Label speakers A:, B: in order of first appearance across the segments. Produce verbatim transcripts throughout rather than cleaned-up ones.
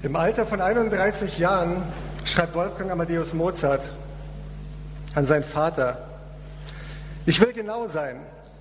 A: Im Alter von einunddreißig Jahren schreibt Wolfgang Amadeus Mozart an seinen Vater: Ich will genau sein.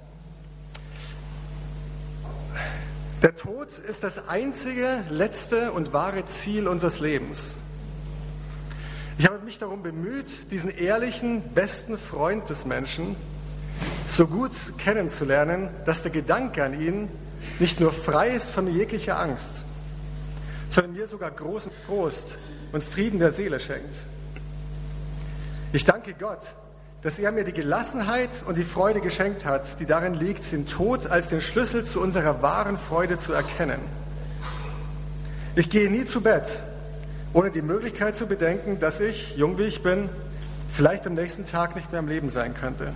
A: Der Tod ist das einzige, letzte und wahre Ziel unseres Lebens. Ich habe mich darum bemüht, diesen ehrlichen, besten Freund des Menschen so gut kennenzulernen, dass der Gedanke an ihn nicht nur frei ist von jeglicher Angst, sondern mir sogar großen Trost und Frieden der Seele schenkt. Ich danke Gott, dass er mir die Gelassenheit und die Freude geschenkt hat, die darin liegt, den Tod als den Schlüssel zu unserer wahren Freude zu erkennen. Ich gehe nie zu Bett, ohne die Möglichkeit zu bedenken, dass ich, jung wie ich bin, vielleicht am nächsten Tag nicht mehr am Leben sein könnte.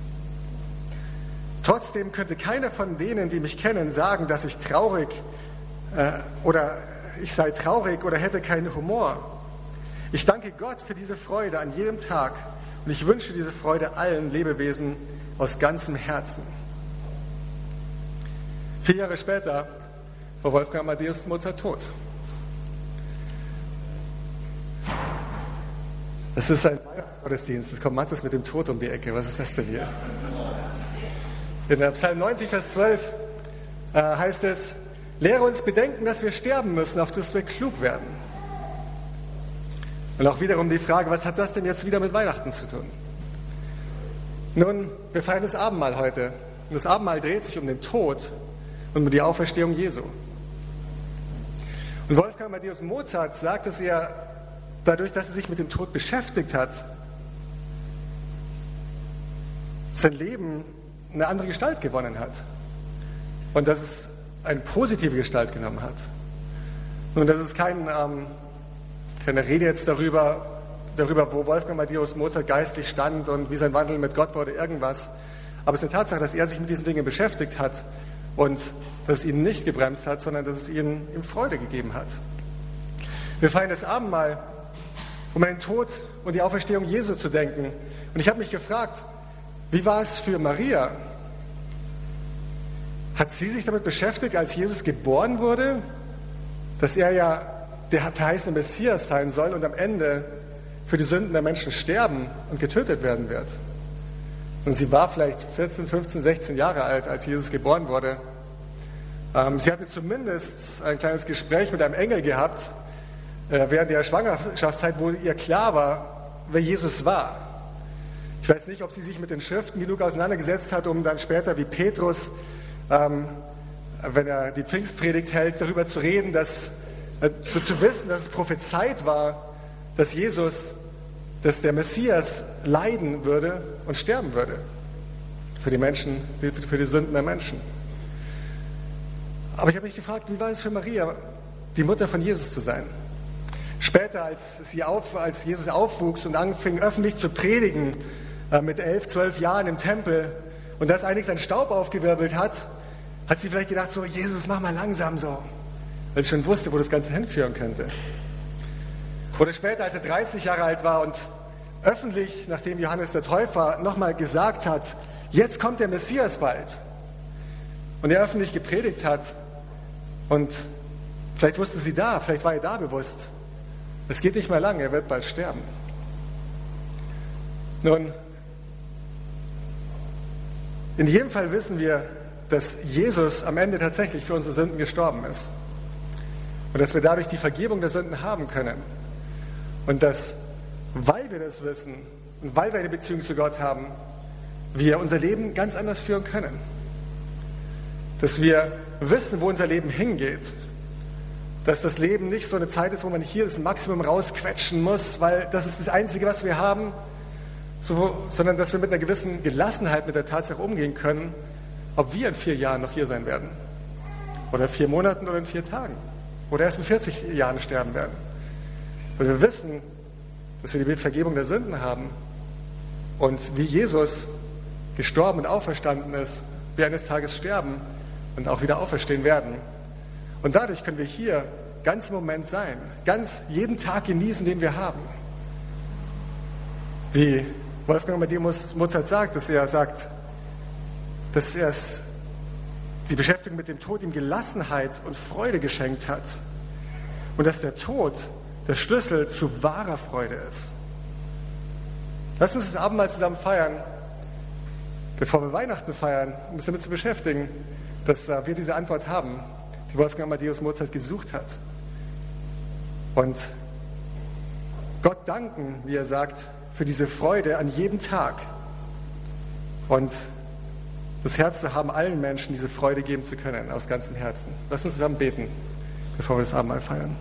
A: Trotzdem könnte keiner von denen, die mich kennen, sagen, dass ich traurig äh, oder ich sei traurig oder hätte keinen Humor. Ich danke Gott für diese Freude an jedem Tag und ich wünsche diese Freude allen Lebewesen aus ganzem Herzen. Vier Jahre später war Wolfgang Amadeus Mozart tot. Das ist ein Weihnachtsgottesdienst. Es kommt Mattes mit dem Tod um die Ecke. Was ist das denn hier? In der Psalm neunzig, Vers zwölf äh, heißt es: Lehre uns bedenken, dass wir sterben müssen, auf dass wir klug werden. Und auch wiederum die Frage, was hat das denn jetzt wieder mit Weihnachten zu tun? Nun, wir feiern das Abendmahl heute. Und das Abendmahl dreht sich um den Tod und um die Auferstehung Jesu. Und Wolfgang Amadeus Mozart sagt, dass er dadurch, dass er sich mit dem Tod beschäftigt hat, sein Leben eine andere Gestalt gewonnen hat. Und dass es eine positive Gestalt genommen hat. Nun, das ist kein, ähm, keine Rede jetzt darüber, darüber, wo Wolfgang Amadeus Mozart geistlich stand und wie sein Wandel mit Gott wurde, irgendwas. Aber es ist eine Tatsache, dass er sich mit diesen Dingen beschäftigt hat und dass es ihn nicht gebremst hat, sondern dass es ihn ihm Freude gegeben hat. Wir feiern das Abendmahl, um an den Tod und die Auferstehung Jesu zu denken. Und ich habe mich gefragt, wie war es für Maria? Hat sie sich damit beschäftigt, als Jesus geboren wurde, dass er ja der verheißene Messias sein soll und am Ende für die Sünden der Menschen sterben und getötet werden wird? Und sie war vielleicht vierzehn, fünfzehn, sechzehn Jahre alt, als Jesus geboren wurde. Ähm, sie hatte zumindest ein kleines Gespräch mit einem Engel gehabt, äh, während der Schwangerschaftszeit, wo ihr klar war, wer Jesus war. Ich weiß nicht, ob sie sich mit den Schriften genug auseinandergesetzt hat, um dann später wie Petrus, ähm, wenn er die Pfingstpredigt hält, darüber zu reden, dass, äh, zu, zu wissen, dass es prophezeit war, dass Jesus, dass der Messias leiden würde und sterben würde für die Menschen, für die Sünden der Menschen. Aber ich habe mich gefragt, wie war es für Maria, die Mutter von Jesus zu sein? Später, als, sie auf, als Jesus aufwuchs und anfing öffentlich zu predigen, mit elf, zwölf Jahren im Tempel und das einiges an Staub aufgewirbelt hat, hat sie vielleicht gedacht, so, Jesus, mach mal langsam so, weil sie schon wusste, wo das Ganze hinführen könnte. Oder später, als er dreißig Jahre alt war und öffentlich, nachdem Johannes der Täufer nochmal gesagt hat, jetzt kommt der Messias bald, und er öffentlich gepredigt hat, und vielleicht wusste sie da, vielleicht war ihr da bewusst, es geht nicht mehr lang, er wird bald sterben. Nun, in jedem Fall wissen wir, dass Jesus am Ende tatsächlich für unsere Sünden gestorben ist. Und dass wir dadurch die Vergebung der Sünden haben können. Und dass, weil wir das wissen und weil wir eine Beziehung zu Gott haben, wir unser Leben ganz anders führen können. Dass wir wissen, wo unser Leben hingeht. Dass das Leben nicht so eine Zeit ist, wo man hier das Maximum rausquetschen muss, weil das ist das Einzige, was wir haben. So, sondern dass wir mit einer gewissen Gelassenheit mit der Tatsache umgehen können, ob wir in vier Jahren noch hier sein werden. Oder in vier Monaten oder in vier Tagen. Oder erst in vierzig Jahren sterben werden. Weil wir wissen, dass wir die Vergebung der Sünden haben und wie Jesus gestorben und auferstanden ist, wir eines Tages sterben und auch wieder auferstehen werden. Und dadurch können wir hier ganz im Moment sein, ganz jeden Tag genießen, den wir haben. Wie Wolfgang Amadeus Mozart sagt, dass er sagt, dass er es, die Beschäftigung mit dem Tod ihm Gelassenheit und Freude geschenkt hat. und dass der Tod der Schlüssel zu wahrer Freude ist. Lass uns das Abendmahl zusammen feiern, bevor wir Weihnachten feiern, um uns damit zu beschäftigen, dass uh, wir diese Antwort haben, die Wolfgang Amadeus Mozart gesucht hat. Und Gott danken, wie er sagt, für diese Freude an jedem Tag. Und das Herz zu haben, allen Menschen diese Freude geben zu können, aus ganzem Herzen. Lass uns zusammen beten, bevor wir das Abendmahl feiern.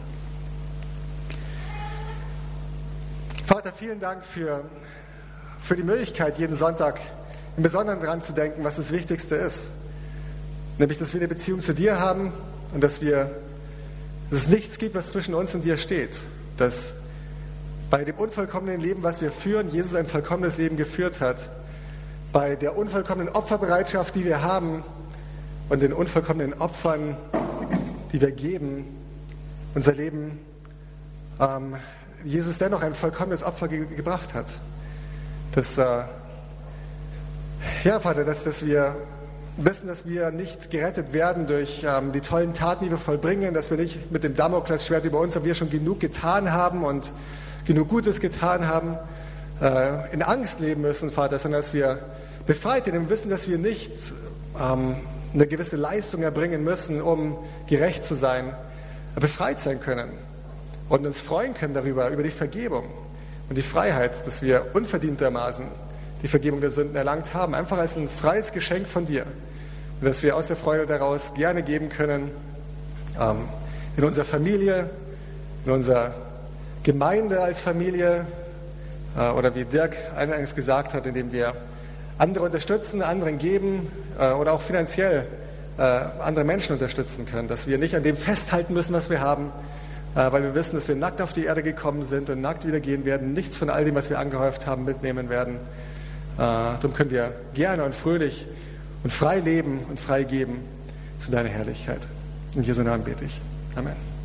A: Vater, vielen Dank für, für die Möglichkeit, jeden Sonntag im Besonderen daran zu denken, was das Wichtigste ist. Nämlich, dass wir eine Beziehung zu dir haben und dass, wir, dass es nichts gibt, was zwischen uns und dir steht. Dass bei dem unvollkommenen Leben, was wir führen, Jesus ein vollkommenes Leben geführt hat. Bei der unvollkommenen Opferbereitschaft, die wir haben und den unvollkommenen Opfern, die wir geben, unser Leben, ähm, Jesus dennoch ein vollkommenes Opfer ge- gebracht hat. Dass, äh, ja, Vater, dass, dass wir wissen, dass wir nicht gerettet werden durch ähm, die tollen Taten, die wir vollbringen, dass wir nicht mit dem Damoklesschwert über uns, aber wir schon genug getan haben und genug Gutes getan haben, äh, in Angst leben müssen, Vater, sondern dass wir befreit in dem Wissen, dass wir nicht ähm, eine gewisse Leistung erbringen müssen, um gerecht zu sein, befreit sein können und uns freuen können darüber, über die Vergebung und die Freiheit, dass wir unverdientermaßen die Vergebung der Sünden erlangt haben, einfach als ein freies Geschenk von dir. Und dass wir aus der Freude daraus gerne geben können, ähm, in unserer Familie, in unserer Gemeinde als Familie, äh, oder wie Dirk eingangs gesagt hat, indem wir andere unterstützen, anderen geben äh, oder auch finanziell äh, andere Menschen unterstützen können. Dass wir nicht an dem festhalten müssen, was wir haben, äh, weil wir wissen, dass wir nackt auf die Erde gekommen sind und nackt wieder gehen werden, nichts von all dem, was wir angehäuft haben, mitnehmen werden. Äh, darum können wir gerne und fröhlich und frei leben und frei geben zu deiner Herrlichkeit. In Jesu Namen bete ich. Amen.